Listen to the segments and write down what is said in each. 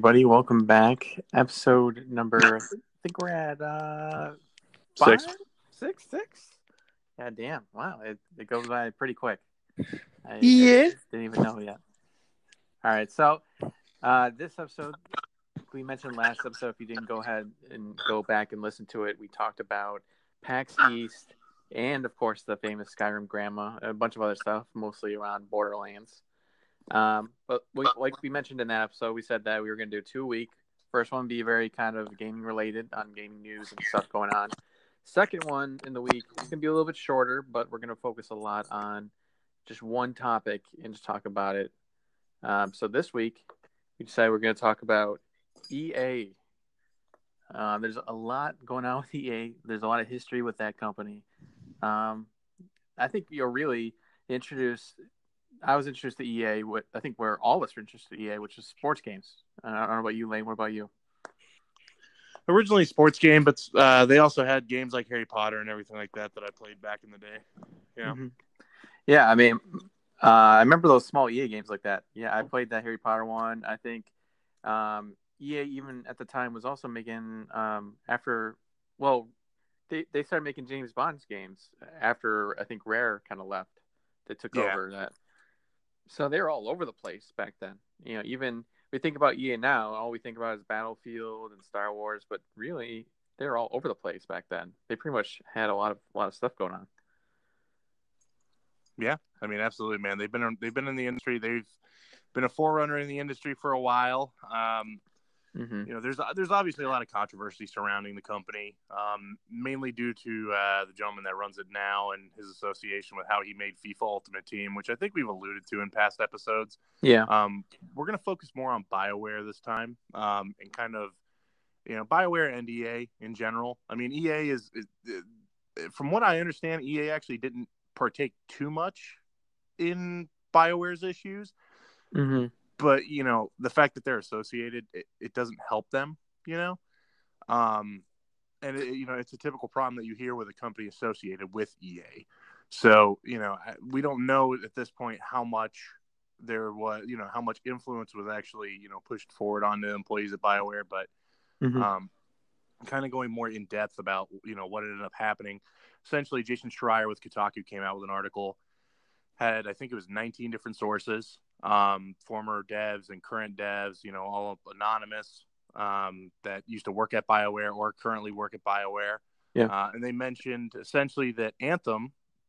everybody. Welcome back. Episode number, I think we're at five, Six. six. Yeah, damn. Wow, it goes by pretty quick. I Yeah. didn't even know yet. All right, so this episode, we mentioned last episode. If you didn't go ahead and go back and listen to it, we talked about PAX East and, of course, the famous Skyrim Grandma, a bunch of other stuff, mostly around Borderlands. But like we mentioned in that episode, we said that we were going to do 2 a week. First one be very kind of gaming related on gaming news and stuff going on. Second one in the week is going to be a little bit shorter, but we're going to focus a lot on just one topic and just talk about it. So this week, we decided we're going to talk about EA. There's a lot going on with EA. There's a lot of history with that company. I think you're really introduced. I was introduced to EA. I think where all of us were introduced to EA, which is sports games. I don't know about you, Lane. What about you? Originally sports game, but they also had games like Harry Potter and everything like that I played back in the day. Yeah. Mm-hmm. Yeah, I mean, I remember those small EA games like that. Yeah, I played that Harry Potter one. I think EA even at the time was also making they started making James Bond's games after I think Rare kind of left. They took over that. So they were all over the place back then. You know, even we think about EA now, all we think about is Battlefield and Star Wars, but really they're all over the place back then. They pretty much had a lot of stuff going on. Yeah, I mean, absolutely, man. They've been in the industry. They've been a forerunner in the industry for a while. Mm-hmm. You know, there's obviously a lot of controversy surrounding the company, mainly due to the gentleman that runs it now and his association with how he made FIFA Ultimate Team, which I think we've alluded to in past episodes. Yeah. We're going to focus more on BioWare this time, and kind of, you know, BioWare and EA in general. I mean, EA is from what I understand, EA actually didn't partake too much in BioWare's issues. Mm-hmm. But, you know, the fact that they're associated, it doesn't help them, you know? And, you know, it's a typical problem that you hear with a company associated with EA. So, you know, we don't know at this point how much there was, you know, how much influence was actually, you know, pushed forward onto employees at BioWare. But kind of going more in depth about, you know, what ended up happening. Essentially, Jason Schreier with Kotaku came out with an article, had, I think it was 19 different sources, former devs and current devs, you know, all anonymous, that used to work at BioWare or currently work at BioWare. Yeah. And they mentioned essentially that Anthem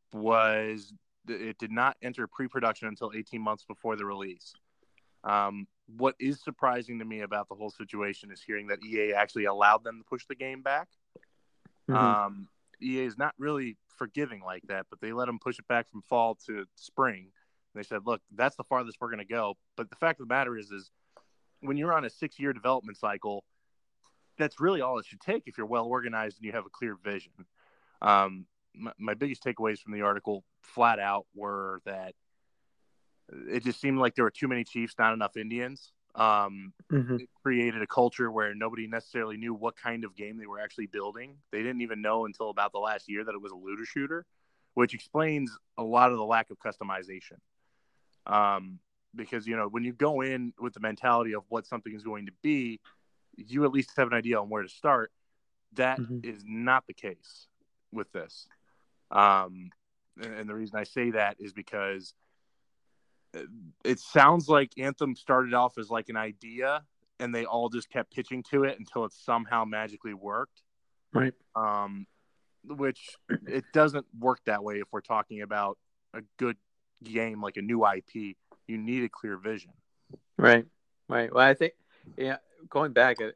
it did not enter pre-production until 18 months before the release. What is surprising to me about the whole situation is hearing that EA actually allowed them to push the game back. Mm-hmm. EA is not really forgiving like that, but they let them push it back from fall to spring. And they said, look, that's the farthest we're going to go. But the fact of the matter is when you're on a 6-year development cycle, that's really all it should take if you're well organized and you have a clear vision. My biggest takeaways from the article flat out were that it just seemed like there were too many chiefs, not enough Indians. It created a culture where nobody necessarily knew what kind of game they were actually building. They didn't even know until about the last year that it was a looter shooter, which explains a lot of the lack of customization. Because, you know, when you go in with the mentality of what something is going to be, you at least have an idea on where to start. That is not the case with this. And the reason I say that is because it sounds like Anthem started off as like an idea and they all just kept pitching to it until it somehow magically worked. Right. Which it doesn't work that way if we're talking about a good game like a new IP. You need a clear vision. Right. Well, I think, going back at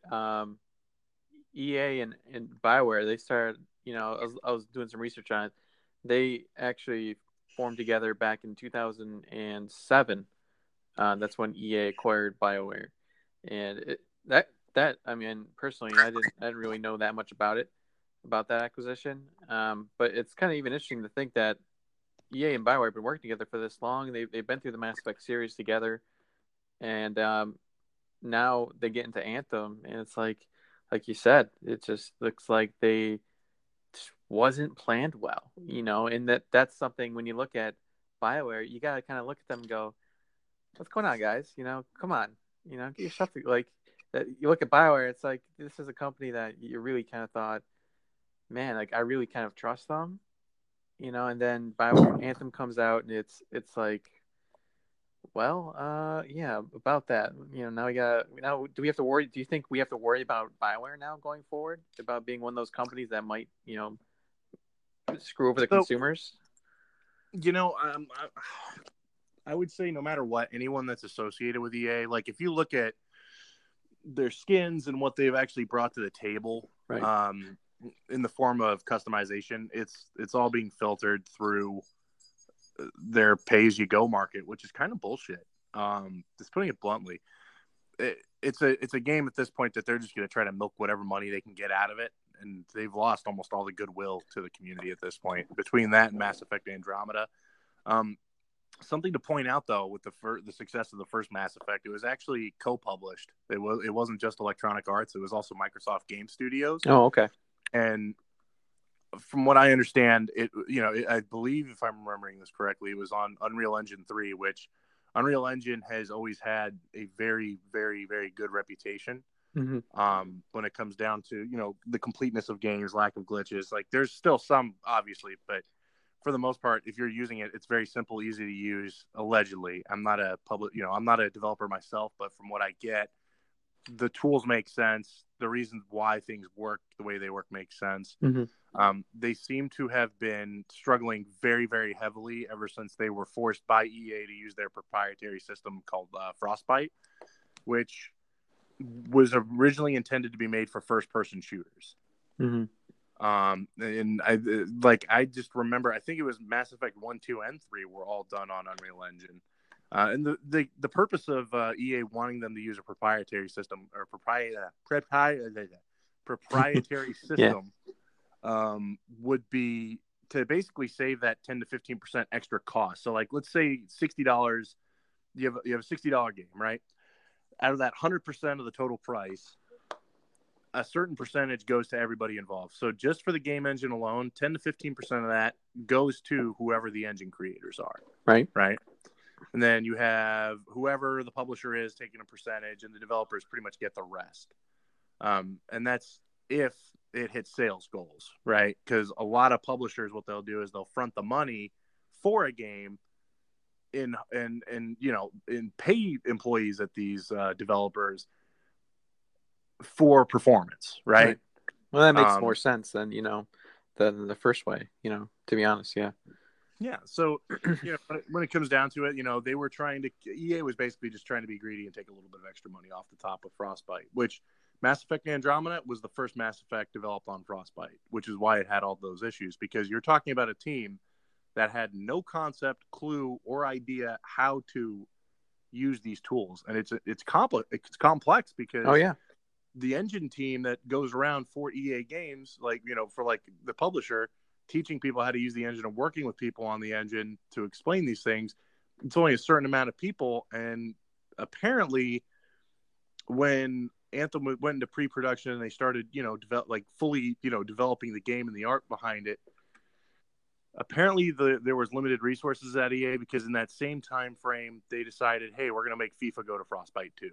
EA and BioWare, they started, you know, I was doing some research on it. They actually formed together back in 2007. That's when EA acquired BioWare, and that I mean, personally, I didn't really know that much about that acquisition. But it's kind of even interesting to think that EA and BioWare have been working together for this long. They've been through the Mass Effect series together, and now they get into Anthem, and it's like you said, it just looks like they wasn't planned well, you know, and that's something when you look at BioWare, you got to kind of look at them and go, what's going on, guys? You know, come on, you know, get your stuff like you look at BioWare, it's like this is a company that you really kind of thought, man, like I really kind of trust them, and then BioWare Anthem comes out and it's like, well, yeah, about that. Now do we have to worry? Do you think we have to worry about BioWare now going forward about being one of those companies that might, screw over the consumers? I would say no matter what, anyone that's associated with EA, like if you look at their skins and what they've actually brought to the table, right. In the form of customization, it's all being filtered through their pay-as-you-go market, which is kind of bullshit. Just putting it bluntly, it's a game at this point that they're just going to try to milk whatever money they can get out of it, and they've lost almost all the goodwill to the community at this point. Between that and Mass Effect Andromeda, something to point out though with the success of the first Mass Effect, it was actually co-published. It wasn't just Electronic Arts; it was also Microsoft Game Studios. Oh, okay. And from what I understand, I believe, if I'm remembering this correctly, it was on Unreal Engine 3, which Unreal Engine has always had a very, very, very good reputation. Mm-hmm. When it comes down to, the completeness of games, lack of glitches. Like there's still some, obviously, but for the most part, if you're using it, it's very simple, easy to use. Allegedly, I'm not a developer myself, but from what I get, the tools make sense. The reasons why things work the way they work make sense. Mm-hmm. They seem to have been struggling very, very heavily ever since they were forced by EA to use their proprietary system called Frostbite, which was originally intended to be made for first-person shooters. Mm-hmm. And I just remember, I think it was Mass Effect 1, 2, and 3 were all done on Unreal Engine. And the purpose of EA wanting them to use a proprietary system or proprietary system would be to basically save that 10 to 15% extra cost. So like, let's say $60, you have a $60 game, right? Out of that 100% of the total price, a certain percentage goes to everybody involved. So just for the game engine alone, 10 to 15% of that goes to whoever the engine creators are. Right. And then you have whoever the publisher is taking a percentage, and the developers pretty much get the rest. And that's if it hits sales goals, right? Because a lot of publishers, what they'll do is they'll front the money for a game and pay employees at these developers for performance, right? Well, that makes more sense than the first way. To be honest, yeah. Yeah, so when it comes down to it, they were EA was basically just trying to be greedy and take a little bit of extra money off the top of Frostbite, which Mass Effect Andromeda was the first Mass Effect developed on Frostbite, which is why it had all those issues, because you're talking about a team that had no concept, clue, or idea how to use these tools, and it's complex because the engine team that goes around for EA Games, for the publisher, teaching people how to use the engine and working with people on the engine to explain these things, it's only a certain amount of people. And apparently when Anthem went into pre-production and they started, fully, developing the game and the art behind it, apparently there was limited resources at EA, because in that same time frame, they decided, hey, we're going to make FIFA go to Frostbite too.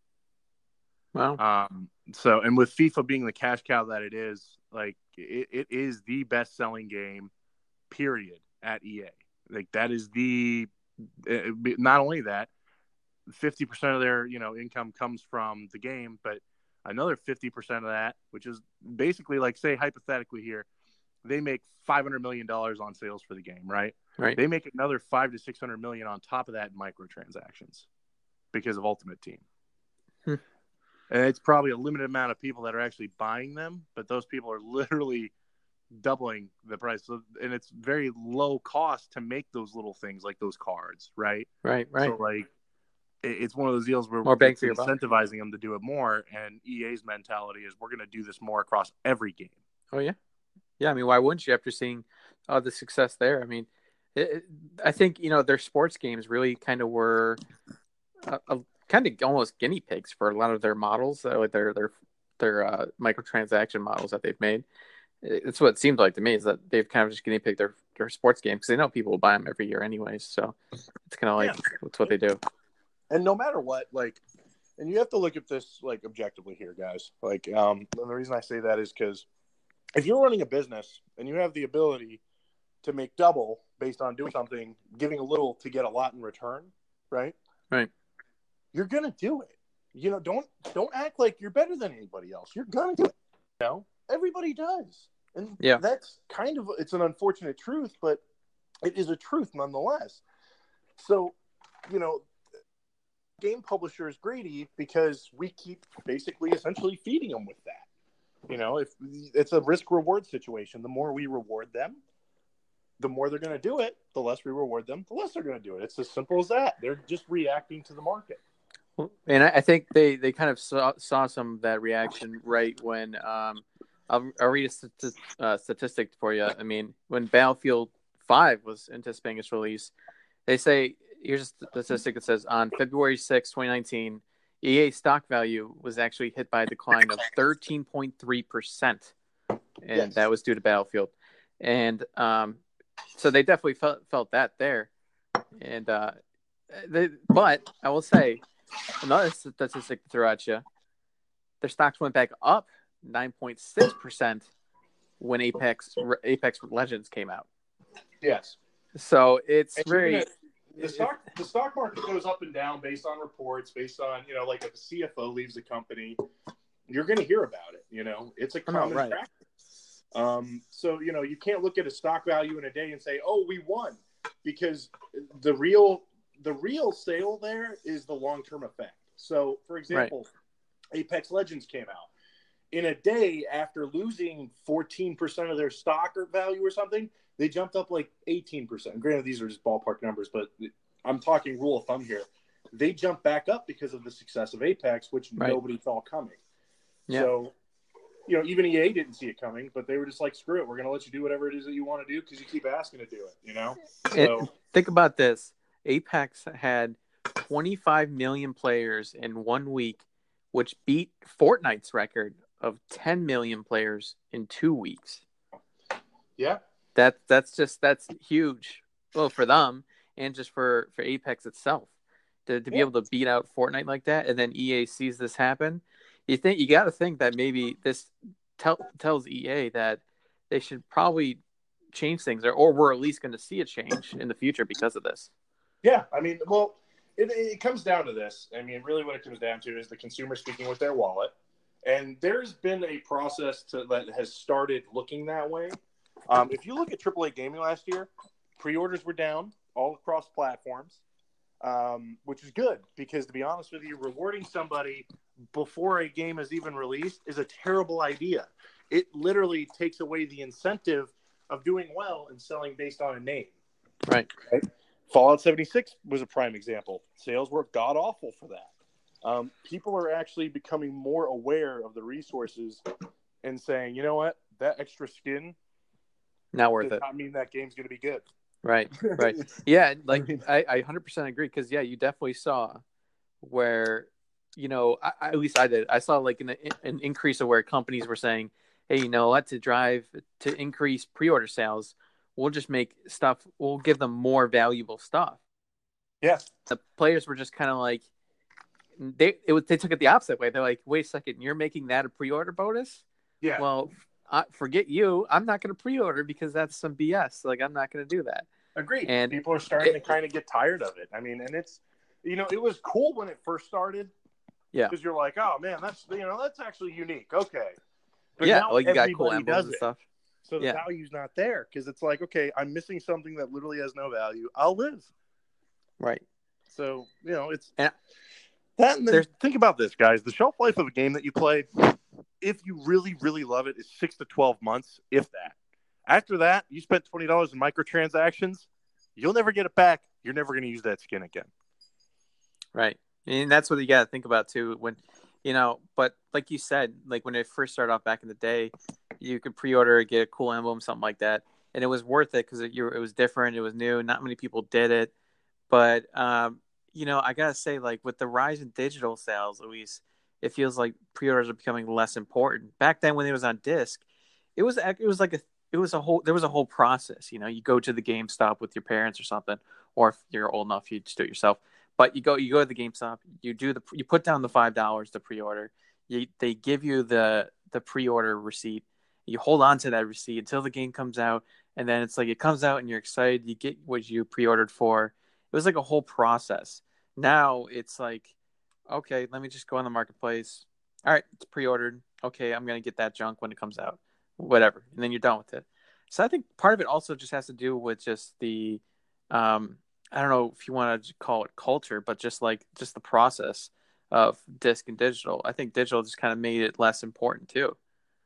Wow. So, and with FIFA being the cash cow that it is, it is the best-selling game, period, at EA. Like that is not only that, 50% of their income comes from the game, but another 50% of that, which is basically say hypothetically here, they make $500 million on sales for the game, right? Right. They make another $500 to $600 million on top of that in microtransactions because of Ultimate Team. And it's probably a limited amount of people that are actually buying them, but those people are literally doubling the price. So, and it's very low cost to make those little things like those cards, right? Right. So it's one of those deals where more bang it's for your buck. incentivizing them to do it more. And EA's mentality is we're going to do this more across every game. Oh, yeah. Yeah, I mean, why wouldn't you after seeing the success there? I mean, I think, their sports games really kind of were kind of almost guinea pigs for a lot of their models, their microtransaction models that they've made. It's what it seems like to me, is that they've kind of just guinea pigged their sports games because they know people will buy them every year anyways. So it's kind of it's what they do. And no matter what, and you have to look at this like objectively here, guys. Like, and the reason I say that is because if you're running a business and you have the ability to make double based on doing something, giving a little to get a lot in return, right? Right. You're gonna do it. You know, don't act like you're better than anybody else. You're gonna do it. You know, everybody does, and that's kind of, it's an unfortunate truth, but it is a truth nonetheless. So, you know, game publisher is greedy because we keep basically essentially feeding them with that. You know, if it's a risk reward situation, the more we reward them, the more they're going to do it. The less we reward them, the less they're going to do it. It's as simple as that. They're just reacting to the market. And I think they kind of saw some of that reaction right when I'll read a statistic for you. I mean, when Battlefield 5 was anticipating its release, they say, here's a statistic that says on February 6, 2019, EA stock value was actually hit by a decline of 13.3%. And that was due to Battlefield. And so they definitely felt that there. And but I will say, another statistic to throw at you, their stocks went back up 9.6% when Apex Legends came out. Yes. So it's the stock market goes up and down based on reports, based on, you know, like if a CFO leaves the company, you're going to hear about it. You know, it's a common practice. So, you know, you can't look at a stock value in a day and say, oh, we won, because the real sale there is the long-term effect. So, for example, Apex Legends came out. In a day, after losing 14% of their stock or value or something, they jumped up like 18%. Granted, these are just ballpark numbers, but I'm talking rule of thumb here. They jumped back up because of the success of Apex, which nobody saw coming. Yeah. So, you know, even EA didn't see it coming, but they were just like, screw it. We're going to let you do whatever it is that you want to do because you keep asking to do it, you know? So think about this. Apex had 25 million players in 1 week, which beat Fortnite's record of 10 million players in 2 weeks. Yeah. That's huge. Well, for them and just for Apex itself to be able to beat out Fortnite like that, and then EA sees this happen. You got to think that maybe this tells EA that they should probably change things, or we're at least going to see a change in the future because of this. Yeah, I mean, well, it comes down to this. I mean, really, what it comes down to is the consumer speaking with their wallet, and there's been a process that has started looking that way. If you look at AAA gaming last year, pre-orders were down all across platforms, which is good because, to be honest with you, rewarding somebody before a game is even released is a terrible idea. It literally takes away the incentive of doing well and selling based on a name. Right? Fallout 76 was a prime example. Sales were god-awful for that. People are actually becoming more aware of the resources and saying, you know what, that extra skin not worth it. Not mean that game's going to be good. Right. Yeah, like I 100% agree because you definitely saw where, you know, at least I did. I saw like an increase of where companies were saying, hey, you know what, to increase pre-order sales, we'll just make stuff. We'll give them more valuable stuff. Yes. The players were just kind of like they took it the opposite way. They're like, wait a second, you're making that a pre-order bonus? Yeah. Well, forget you. I'm not going to pre-order because that's some BS. Like, I'm not going to do that. Agreed. And people are starting to kind of get tired of it. I mean, and it's, you know, it was cool when it first started. Yeah. Because you're like, oh man, that's actually unique. Okay. But yeah. now Well, you got cool emblems and stuff. So the value's not there because it's like, okay, I'm missing something that literally has no value. I'll live. Right. So, you know, it's that. And then think about this, guys. The shelf life of a game that you play, if you really, really love it, is 6 to 12 months, if that. After that, you spent $20 in microtransactions, you'll never get it back. You're never going to use that skin again. Right. And that's what you got to think about, too. When, you know, but like you said, like when it first started off back in the day, you could pre-order, get a cool emblem, something like that. And it was worth it because it was different. It was new. Not many people did it. But, you know, I got to say, like with the rise in digital sales, Luis, it feels like pre-orders are becoming less important. Back then when it was on disc, there was a whole process. You know, you go to the GameStop with your parents or something, or if you're old enough, you just do it yourself. But you go to the GameStop, you put down the $5 to pre-order. They give you the pre-order receipt. You hold on to that receipt until the game comes out, and then it's like it comes out and you're excited. You get what you pre-ordered for. It was like a whole process. Now it's like, okay, let me just go on the marketplace. All right, it's pre-ordered. Okay, I'm gonna get that junk when it comes out, whatever, and then you're done with it. So I think part of it also just has to do with just the, I don't know if you want to call it culture, but just the process of disc and digital. I think digital just kind of made it less important too.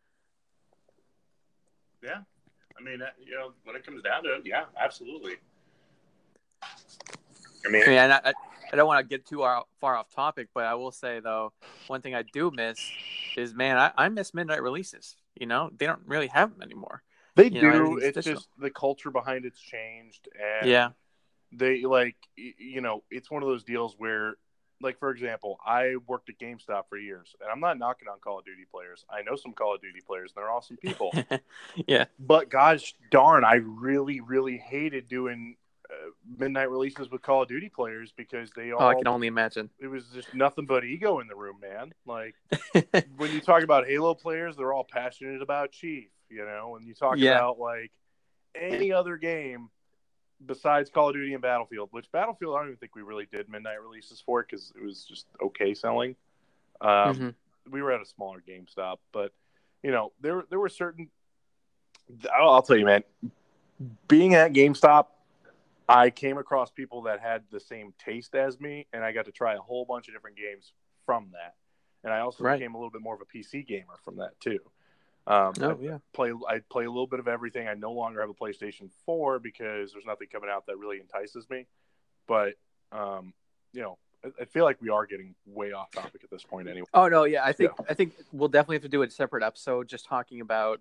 Yeah, I mean, when it comes down to it, yeah, absolutely. I mean, I don't want to get too far off topic, but I will say though, one thing I do miss is, man, I miss midnight releases. They don't really have them anymore. They do. It's digital. just the culture behind it's changed, and yeah, they it's one of those deals where, like, for example, I worked at GameStop for years, and I'm not knocking on Call of Duty players. I know some Call of Duty players, and they're awesome people. yeah. But gosh darn, I really, really hated doing midnight releases with Call of Duty players because I can only imagine. It was just nothing but ego in the room, man. Like, when you talk about Halo players, they're all passionate about Chief, When you talk about, like, any other game besides Call of Duty and Battlefield, which Battlefield I don't even think we really did midnight releases for because it was just okay selling. We were at a smaller GameStop, but, there were certain... I'll tell you, man, being at GameStop, I came across people that had the same taste as me, and I got to try a whole bunch of different games from that. And I also became a little bit more of a PC gamer from that too. I play a little bit of everything. I no longer have a PlayStation 4 because there's nothing coming out that really entices me. But I feel like we are getting way off topic at this point anyway. Oh no, yeah, I think we'll definitely have to do a separate episode just talking about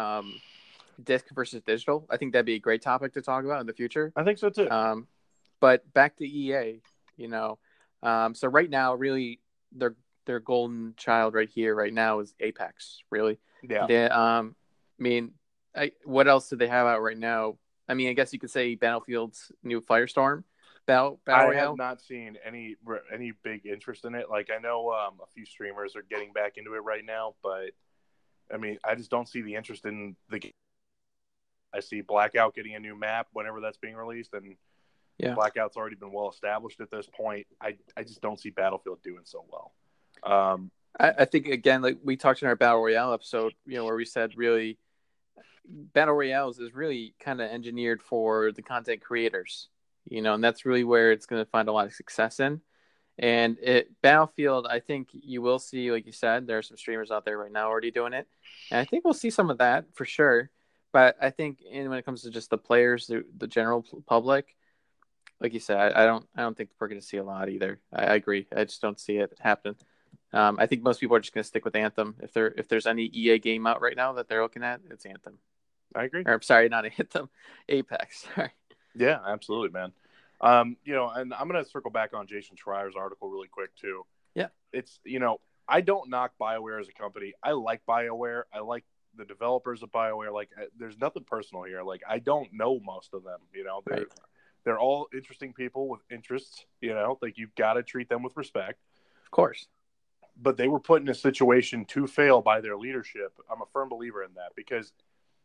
disc versus digital. I think that'd be a great topic to talk about in the future. I think so too. But back to EA, so right now, really, their golden child right here, right now, is Apex. Really, yeah. What else do they have out right now? I mean, I guess you could say Battlefield's new Firestorm Battle I Royale. have not seen any big interest in it. Like, I know a few streamers are getting back into it right now, but I mean, I just don't see the interest in the game. I see Blackout getting a new map whenever that's being released, and Blackout's already been well established at this point. I just don't see Battlefield doing so well. I think, again, like we talked in our Battle Royale episode, where we said really Battle Royales is really kind of engineered for the content creators, and that's really where it's going to find a lot of success in. And Battlefield, I think you will see, like you said, there are some streamers out there right now already doing it, and I think we'll see some of that for sure. But I think when it comes to just the players, the general public, like you said, I don't think we're going to see a lot either. I agree. I just don't see it happening. I think most people are just going to stick with Anthem. If there's any EA game out right now that they're looking at, it's Anthem. I agree. Or, sorry, not Anthem, Apex. Sorry. Yeah, absolutely, man. And I'm going to circle back on Jason Schreier's article really quick too. Yeah. It's, I don't knock BioWare as a company. I like BioWare. I like the developers of BioWare. Like, there's nothing personal here. Like, I don't know most of them, they're all interesting people with interests, like, you've got to treat them with respect. Of course. But they were put in a situation to fail by their leadership. I'm a firm believer in that because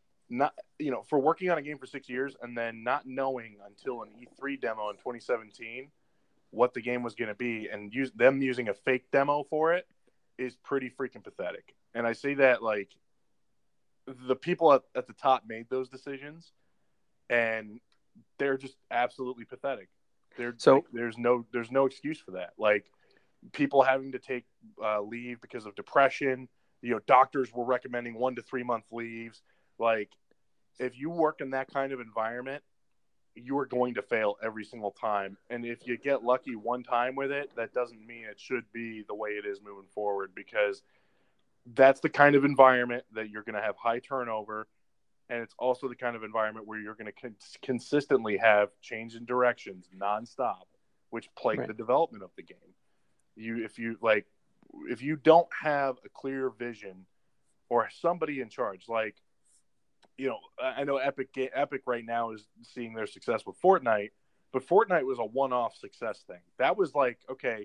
for working on a game for 6 years and then not knowing until an E3 demo in 2017 what the game was going to be and them using a fake demo for it is pretty freaking pathetic. And I say that, like, the people at the top made those decisions, and they're just absolutely pathetic. There's no excuse for that. Like, people having to take leave because of depression. Doctors were recommending 1 to 3 month leaves. Like, if you work in that kind of environment, you are going to fail every single time. And if you get lucky one time with it, that doesn't mean it should be the way it is moving forward, because that's the kind of environment that you're going to have high turnover. And it's also the kind of environment where you're going to consistently have change in directions nonstop, which plague the development of the game. If you don't have a clear vision or somebody in charge, like, I know Epic right now is seeing their success with Fortnite, But Fortnite was a one-off success thing. That was like, okay,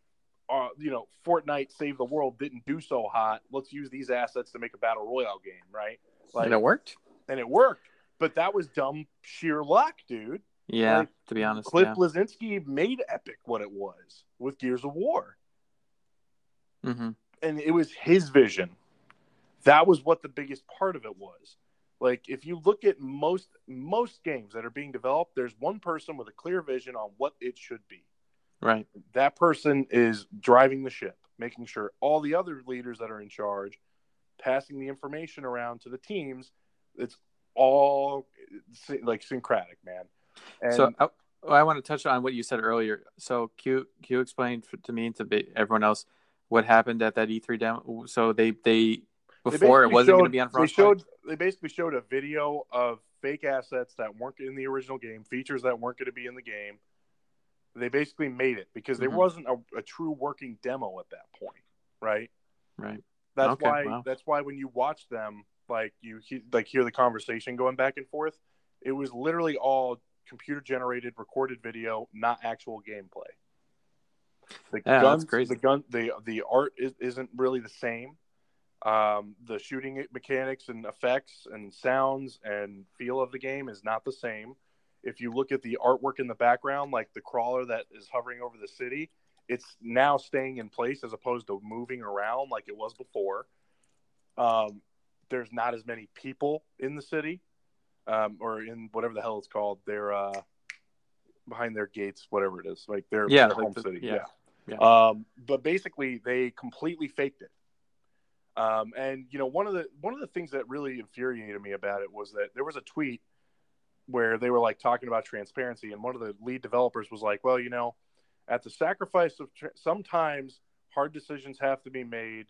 Fortnite Save the World didn't do so hot. Let's use these assets to make a battle royale game, right? And it worked. But that was dumb sheer luck, dude. Yeah, like, to be honest. Cliff Bleszinski made Epic what it was with Gears of War. Mm-hmm. And it was his vision. That was what the biggest part of it was. Like, if you look at most games that are being developed, there's one person with a clear vision on what it should be. Right. That person is driving the ship, making sure all the other leaders that are in charge, passing the information around to the teams. It's all like syncretic, man. And so I want to touch on what you said earlier. So Q explained to me and to everyone else what happened at that E3 demo. So they before it wasn't going to be on Frostbite. They basically showed a video of fake assets that weren't in the original game, features that weren't going to be in the game. They basically made it because there wasn't a true working demo at that point, right? Right. That's why when you watch them, like you hear the conversation going back and forth, it was literally all computer generated, recorded video, not actual gameplay. That's crazy. The art isn't really the same. The shooting mechanics and effects and sounds and feel of the game is not the same. If you look at the artwork in the background, like the crawler that is hovering over the city, it's now staying in place as opposed to moving around like it was before. There's not as many people in the city, or in whatever the hell it's called. They're behind their gates, whatever it is, like their home city. Yeah. But basically, they completely faked it. And one of the things that really infuriated me about it was that there was a tweet where they were like talking about transparency, and one of the lead developers was like, well, at the sacrifice of sometimes hard decisions have to be made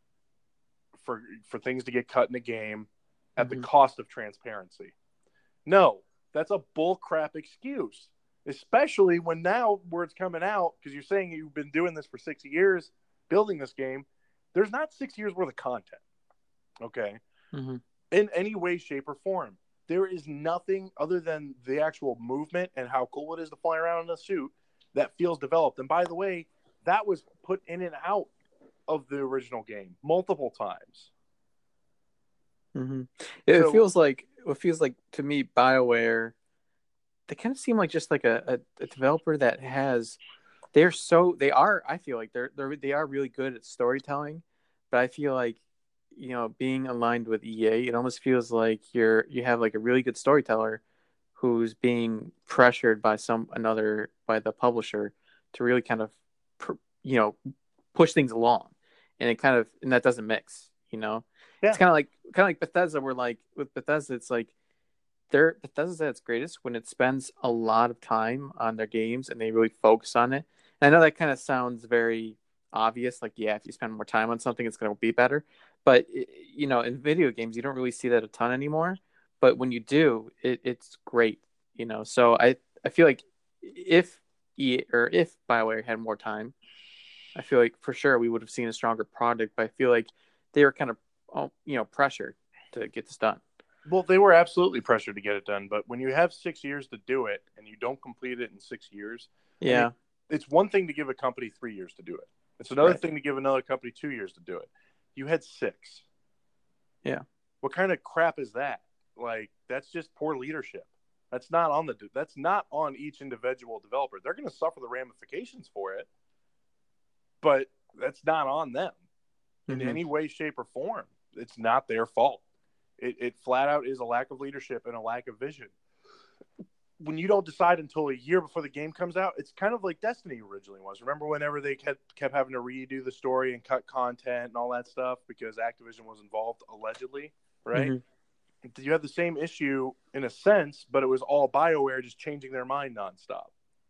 for things to get cut in a game at the cost of transparency. No, that's a bullcrap excuse, especially when now word's coming out, because you're saying you've been doing this for 6 years, building this game. There's not 6 years worth of content, okay, in any way, shape, or form. There is nothing other than the actual movement and how cool it is to fly around in a suit that feels developed. And by the way, that was put in and out of the original game multiple times. It feels like to me, BioWare, they kind of seem like just like a developer that has. I feel like they are really good at storytelling, but I feel like, being aligned with EA, it almost feels like you have like a really good storyteller who's being pressured by the publisher to really kind of, push things along, and that doesn't mix, Yeah. It's kind of like Bethesda, where like with Bethesda, it's like Bethesda's at its greatest when it spends a lot of time on their games and they really focus on it. And I know that kind of sounds very obvious, like, yeah, if you spend more time on something, it's going to be better. But, in video games, you don't really see that a ton anymore. But when you do, it's great, So I feel like if BioWare had more time, I feel like for sure we would have seen a stronger product. But I feel like they were kind of, pressured to get this done. Well, they were absolutely pressured to get it done. But when you have 6 years to do it and you don't complete it in 6 years, yeah, it's one thing to give a company 3 years to do it. It's another thing to give another company 2 years to do it. You had 6. Yeah. What kind of crap is that? Like, that's just poor leadership. That's not on each individual developer. They're going to suffer the ramifications for it, but that's not on them in any way, shape, or form. It's not their fault. It flat out is a lack of leadership and a lack of vision. When you don't decide until a year before the game comes out, it's kind of like Destiny originally was. Remember whenever they kept having to redo the story and cut content and all that stuff because Activision was involved, allegedly, right? You have the same issue in a sense, but it was all BioWare just changing their mind nonstop.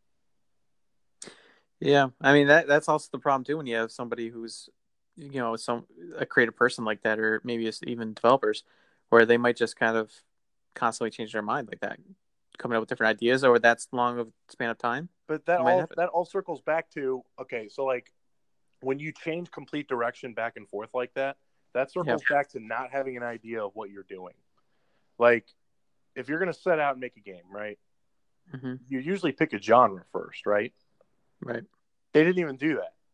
Yeah, I mean that's also the problem too when you have somebody who's, a creative person like that, or maybe it's even developers, where they might just kind of constantly change their mind like that, coming up with different ideas over that long of span of time. But that all circles back to, okay, so like when you change complete direction back and forth like that circles back to not having an idea of what you're doing. Like, if you're going to set out and make a game, right? Mm-hmm. you usually pick a genre first, right? Right. They didn't even do that.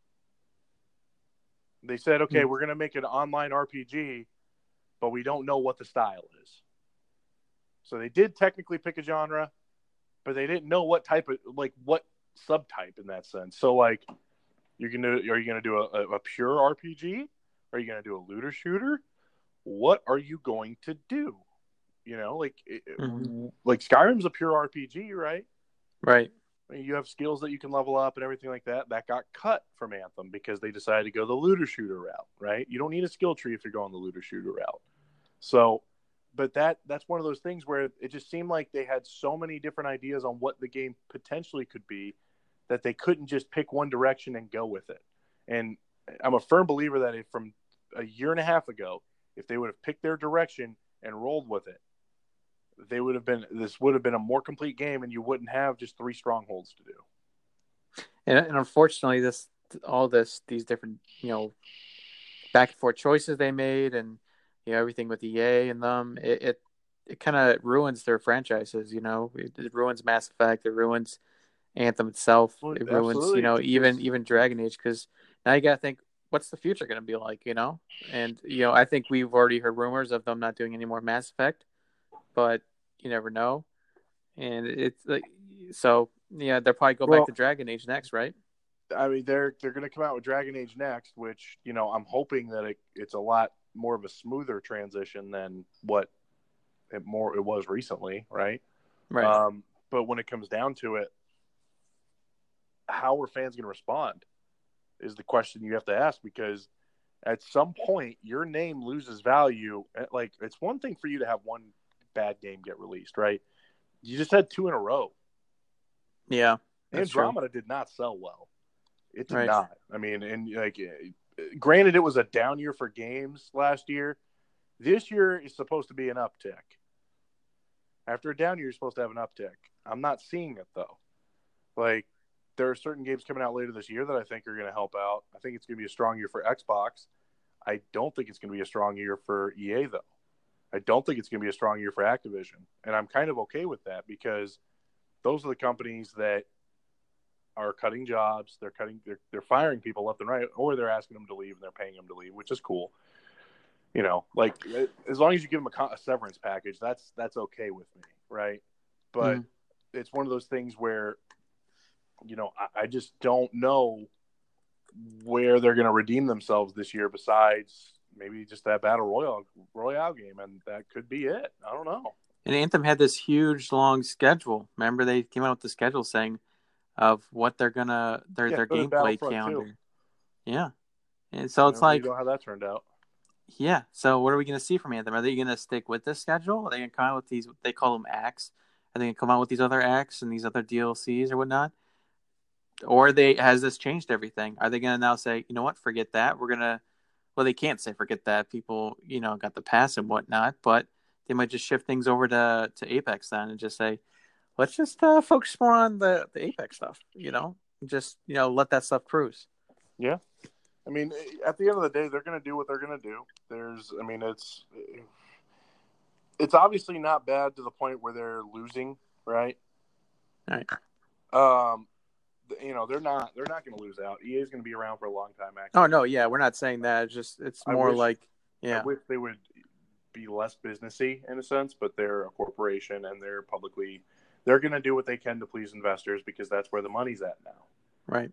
They said, okay, Mm-hmm. we're going to make an online RPG, but we don't know what the style is. So they did technically pick a genre, but they didn't know what type of, like, what subtype in that sense. So, like, are you gonna do a pure RPG? Are you gonna do a looter shooter? What are you going to do? You know, Mm-hmm. like Skyrim's a pure RPG, right? Right. I mean, you have skills that you can level up and everything like that. That got cut from Anthem because they decided to go the looter shooter route, right? You don't need a skill tree if you're going the looter shooter route. So, but that's one of those things where it just seemed like they had so many different ideas on what the game potentially could be that they couldn't just pick one direction and go with it. And I'm a firm believer that if from a year and a half ago, if they would have picked their direction and rolled with it, this would have been a more complete game, and you wouldn't have just 3 strongholds to do. And unfortunately, these different, back and forth choices they made, and everything with EA and them, it kind of ruins their franchises. It ruins Mass Effect, it ruins Anthem itself, Well, it ruins absolutely, because even Dragon Age, because now you gotta think, what's the future gonna be like? And I think we've already heard rumors of them not doing any more Mass Effect, but you never know. And it's like, so yeah, they'll probably go back well, to Dragon Age next, right? I mean, they're going to come out with Dragon Age next, which I'm hoping that it's a lot more of a smoother transition than what it was recently, right? Right. But when it comes down to it, how are fans going to respond is the question you have to ask, because at some point your name loses value. Like, it's one thing for you to have one bad game get released, right? You just had 2 in a row. Yeah, that's true. Andromeda did not sell well. It did Right. not. I mean, and like, granted, it was a down year for games last year. This year is supposed to be an uptick. After a down year, you're supposed to have an uptick. I'm not seeing it, though. Like, there are certain games coming out later this year that I think are going to help out. I think it's going to be a strong year for Xbox. I don't think it's going to be a strong year for EA, though. I don't think it's going to be a strong year for Activision. And I'm kind of okay with that, because those are the companies that are cutting jobs. They're firing people left and right, or they're asking them to leave and they're paying them to leave, which is cool. Like, as long as you give them a severance package, that's okay with me, right? But it's one of those things where, I just don't know where they're going to redeem themselves this year, besides maybe just that battle royale game, and that could be it. I don't know. And Anthem had this huge long schedule. Remember, they came out with the schedule saying of what they're gonna their So did gameplay Battlefront too. calendar. Yeah, and so it's like, You know how that turned out. yeah. So what are we gonna see from Anthem? Are they gonna stick with this schedule? Are they gonna come out with these? They call them acts. Are they gonna come out with these other acts and these other DLCs or whatnot? Or has this changed everything? Are they gonna now say, you know what, forget that? We're gonna Well, they can't say forget that. People, got the pass and whatnot, but they might just shift things over to Apex then and just say, let's just focus more on the Apex stuff. Just let that stuff cruise. Yeah. I mean, at the end of the day, they're going to do what they're going to do. It's obviously not bad to the point where they're losing, right? All right. They're not going to lose out. EA is going to be around for a long time. Oh no, yeah, we're not saying that. It's more like, I yeah, wish they would be less businessy in a sense, but they're a corporation and they're going to do what they can to please investors, because that's where the money's at now. right.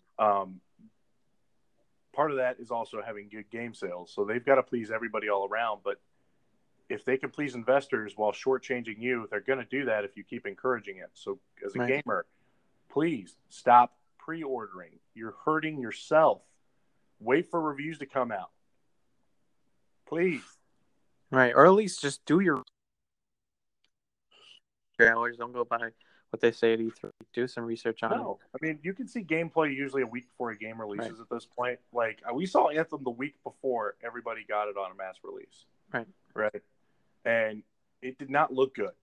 Part of that is also having good game sales, so they've got to please everybody all around. But if they can please investors while shortchanging you, they're going to do that if you keep encouraging it. So as a gamer, please stop pre-ordering. You're hurting yourself. Wait for reviews to come out, please. Right, or at least just do your trailers. Don't go by what they say at E3. Do some research on it. I mean, you can see gameplay usually a week before a game releases at this point. Like, we saw Anthem the week before everybody got it on a mass release. Right. And it did not look good.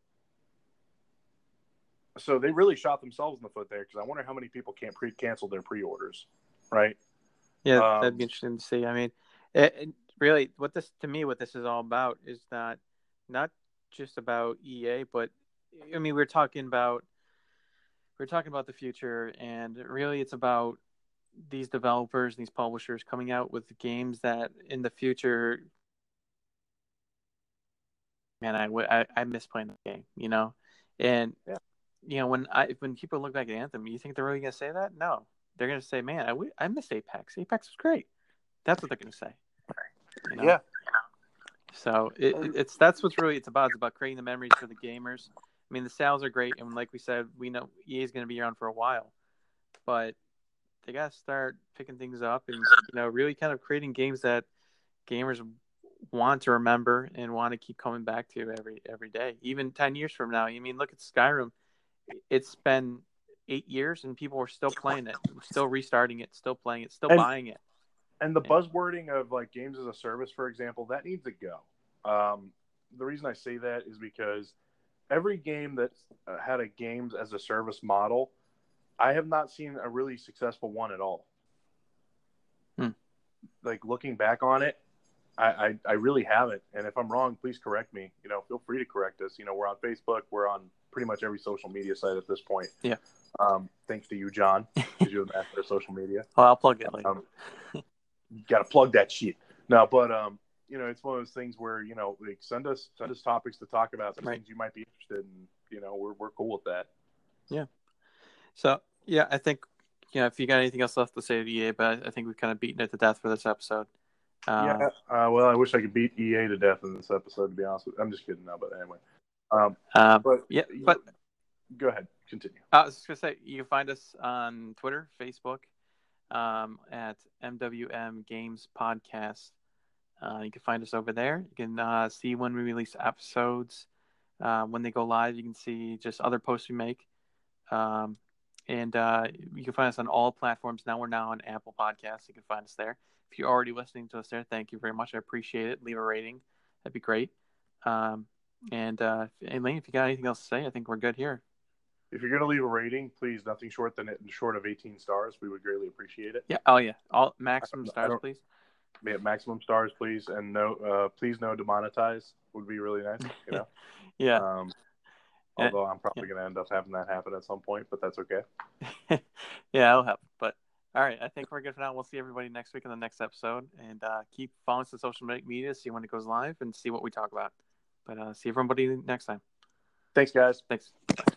So they really shot themselves in the foot there, because I wonder how many people can't cancel their pre-orders, right? Yeah, that'd be interesting to see. I mean, it really, what this is all about is not just about EA, but I mean, we're talking about we're talking about the future, and really it's about these developers, these publishers coming out with games that in the future, man, I miss playing the game, you know, and Yeah. you know when people look back at Anthem, you think they're really gonna say that? No, they're gonna say, man, I miss Apex. Apex was great. That's what they're gonna say, you know. Yeah. So it's that's what's really it's about. It's about creating the memories for the gamers. I mean, the sales are great, and like we said, we know EA is going to be around for a while, but they got to start picking things up and really kind of creating games that gamers want to remember and want to keep coming back to every day, even 10 years from now. I mean, look at Skyrim. It's been 8 years and people are still playing it, still restarting it, still playing it, still buying it. And the buzzwording of like games as a service, for example, that needs to go. The reason I say that is because every game that's had a games as a service model, I have not seen a really successful one at all. Like looking back on it, I really haven't. And if I'm wrong, please correct me. Feel free to correct us. We're on Facebook. We're on pretty much every social media site at this point. Yeah. Thanks to you, John, because you're the master of social media. Oh, I'll plug it later. You got to plug that shit. No, but it's one of those things where like send us topics to talk about, some things you might be interested in. We're cool with that. Yeah. So yeah, I think if you got anything else left to say to EA, but I think we've kind of beaten it to death for this episode. Well, I wish I could beat EA to death in this episode. To be honest with you, I'm just kidding now. But anyway, but go ahead, continue. I was just gonna say you can find us on Twitter, Facebook, at MWM Games Podcast. You can find us over there. You can see when we release episodes, when they go live. You can see just other posts we make. And you can find us on all platforms. Now we're on Apple Podcasts. You can find us there. If you're already listening to us there, thank you very much. I appreciate it. Leave a rating. That'd be great. And Elaine, if you got anything else to say, I think we're good here. If you're going to leave a rating, please nothing short of 18 stars. We would greatly appreciate it. Yeah. Oh yeah. All maximum stars, please. Yeah, maximum stars, please, and please no demonetize would be really nice. Yeah. Although I'm probably going to end up having that happen at some point, but that's okay. Yeah, it'll happen. But all right, I think we're good for now. We'll see everybody next week in the next episode, and keep following us on social media, see when it goes live, and see what we talk about. But see everybody next time. Thanks, guys. Thanks. Bye.